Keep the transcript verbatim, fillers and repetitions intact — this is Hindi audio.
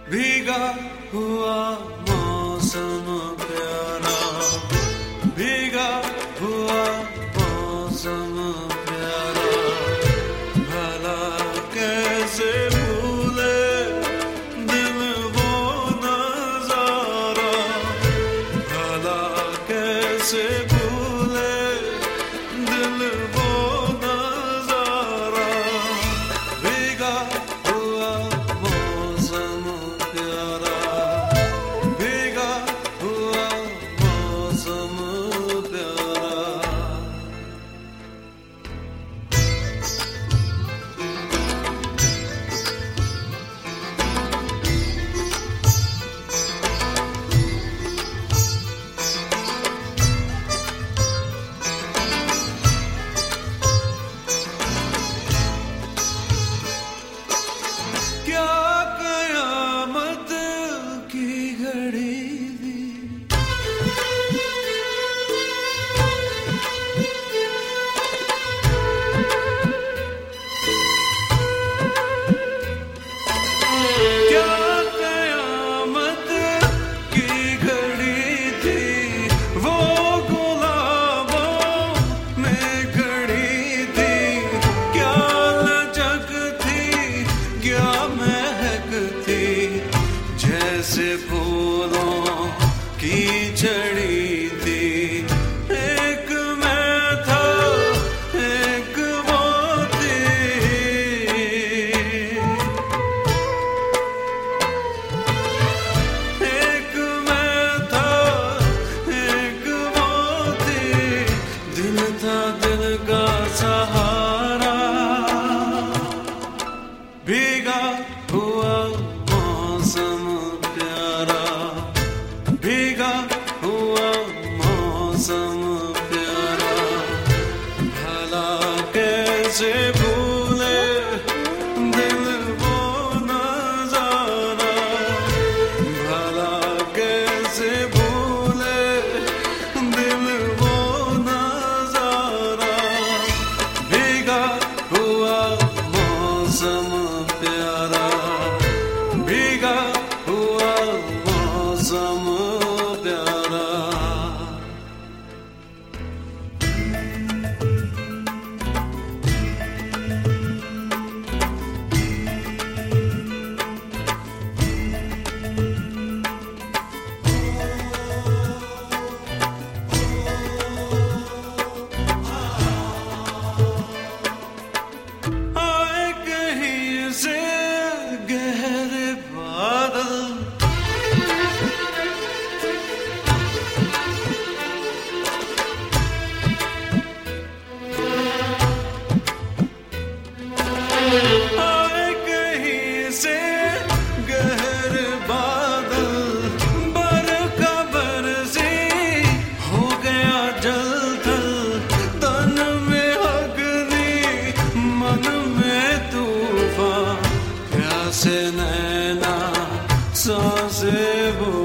भीगा हुआ मौसम प्यारा, भीगा हुआ मौसम प्यारा, भला कैसे भूले दिल वो नजारा, भला कैसे भूले दिल वो नजारा, भीगा हुआ मौसम प्यारा, भीगा हुआ मौसम प्यारा। क्या कयामत की घड़ी थी, क्या कयामत की घड़ी थी, वो गुलाबों में खड़ी थी, क्या लचक थी, क्या महक थी, जैसे फूलों की छड़ी थी। एक मैं था, एक वो थी, एक मैं था, एक वो थी, दिल था दिल का सहारा, भीगा हुआ मौसम प्यारा, भीगा हुआ मौसम प्यारा, भला कैसे भूले दिल वो नजारा, भला कैसे भूले दिल वो नजारा, भीगा हुआ मौसम प्यारा, भीगा हुआ मौसम प्यारा। आए कहीं से गहरे बादल, आए कहीं से गहरे बादल, बरखा बरसी हो गया जल थल, तन में अग्नि मन में तूफान, प्यासे नैना सांसें वो